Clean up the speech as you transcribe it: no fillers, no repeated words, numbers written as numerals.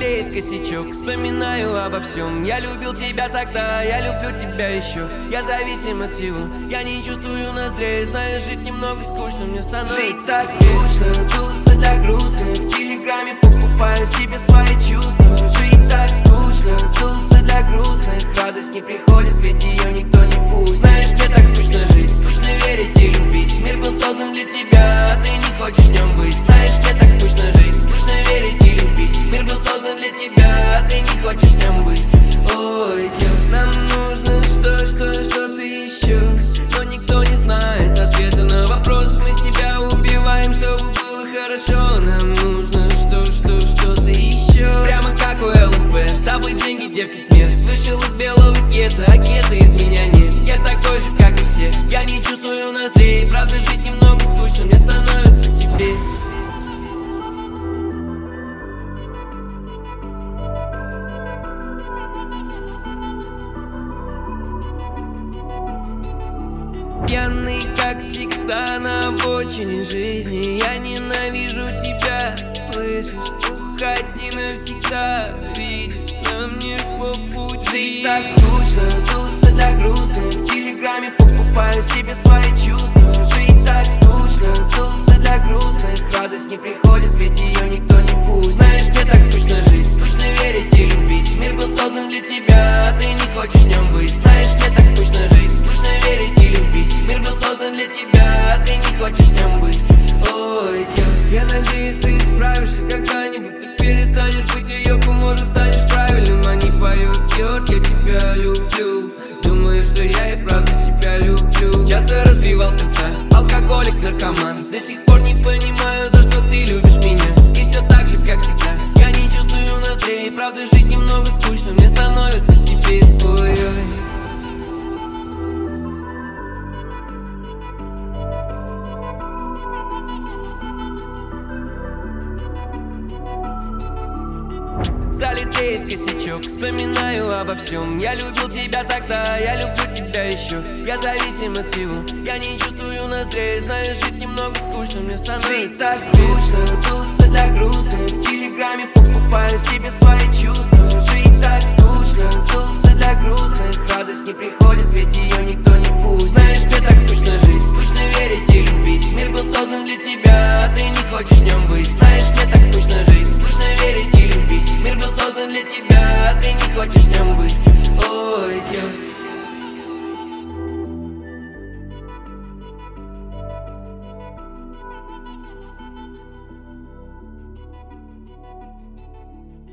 Залетает косячок, вспоминаю обо всем. Я любил тебя тогда, я люблю тебя еще. Я зависим от всего, я не чувствую ноздрей. Знаешь, жить немного скучно, мне становится. Жить так скучно, тусы для грустных. В телеграме покупаю себе свои чувства. Жить так скучно, тусы для грустных. Радость не приходит, ведь ее никто не пустит. Знаешь, мне так скучно жить, скучно верить и любить. Мир был создан для тебя, а ты не хочешь в нем быть. Знаешь, мне так скучно жить, скучно верить и любить. Мир был создан для тебя, а ты не хочешь в нем быть. Ой, нам нужно что-то еще, но никто не знает ответа на вопрос. Мы себя убиваем, чтобы было хорошо. Нам нужно что-то еще. Прямо как у ЛСП, дабы деньги, девки, смерть. Вышел из белого гетто, а гетто из меня нет. Я такой же, как и все, я не чувствую ноздрей. Правда, жить немного скучно, мне становится теперь. Пьяный, как всегда, на обочине жизни. Я ненавижу тебя, слышишь? Уходи навсегда, видишь, нам не по пути. Жить так скучно, тусы для грустных. В телеграме покупаю себе свои чувства. Жить так скучно, тусы для грустных. Радость не приходит, ведь ее никто не пустит. Знаешь, мне так скучно жить, скучно верить и любить. Мир был создан для тебя, а ты не хочешь в нем быть. Знаешь, мне так скучно жить, скучно верить и любить. Мир был создан для тебя, а ты не хочешь в нем быть. Ой, я надеюсь, ты справишься когда-нибудь. Ты перестанешь быть ее, может, станешь правильным. Они поют, Георг, я тебя люблю. Думаю, что я и правда себя люблю. Часто разбивал сердца, алкоголик, наркоман. До сих пор не понимаю, за что ты любишь меня. И все так же, как всегда, я не чувствую ноздрей. Правда, жить немного скучно, мне становится теперь. Ой-ой. Залетает косячок, вспоминаю обо всем. Я любил тебя тогда, я люблю тебя еще. Я зависим от всего, я не чувствую ноздрей. Знаешь, жить немного скучно, мне становится. Жить так скучно, тусы для грустных. В телеграме покупаю себе свои чувства. Жить так скучно, тусы